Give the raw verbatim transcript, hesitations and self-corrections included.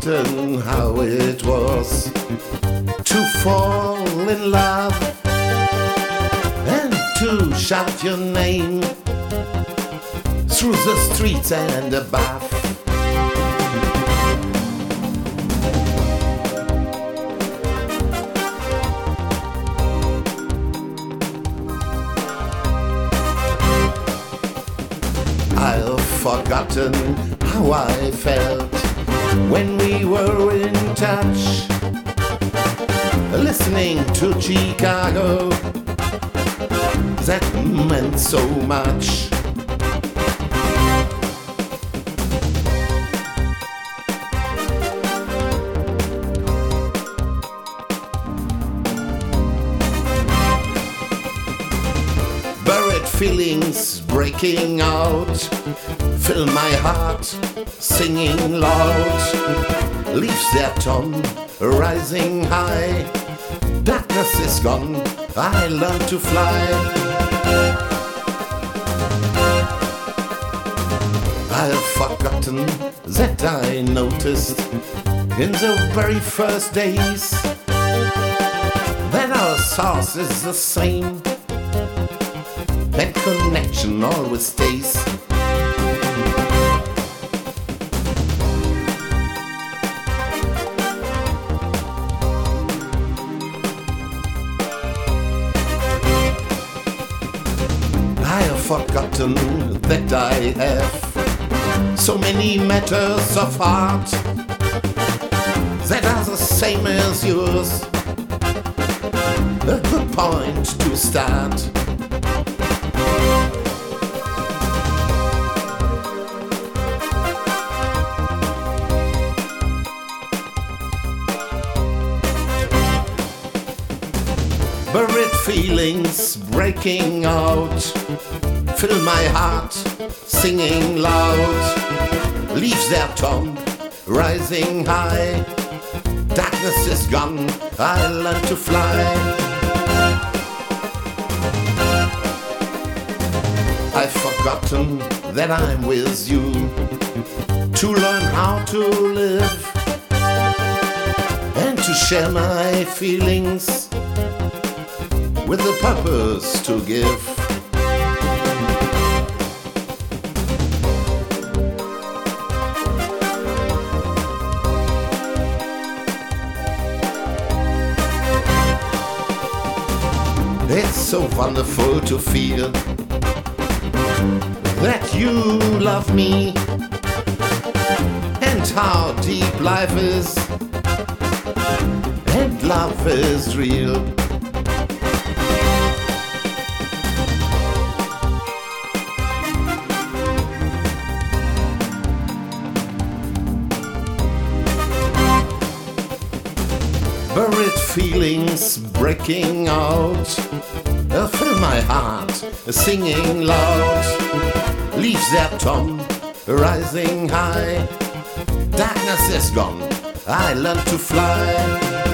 forgotten how it was to fall in love and to shout your name through the streets and above. I've forgotten how I felt when we were in touch, listening to Chicago, that meant so much. Buried feelings breaking out fill my heart, singing loud, leaves their tone rising high. Darkness is gone, I learn to fly. I've forgotten that I noticed in the very first days that our source is the same and connection always stays. I have forgotten that I have so many matters of heart that are the same as yours. A good point to start. Buried feelings breaking out fill my heart, singing loud, leaves their tone rising high. Darkness is gone, I learn to fly. I've forgotten that I'm with you to learn how to live and to share my feelings with a purpose to give. It's so wonderful to feel that you love me and how deep life is, and love is real. Buried feelings breaking out fill my heart, singing loud, leaves their tone rising high. Darkness is gone, I learn to fly.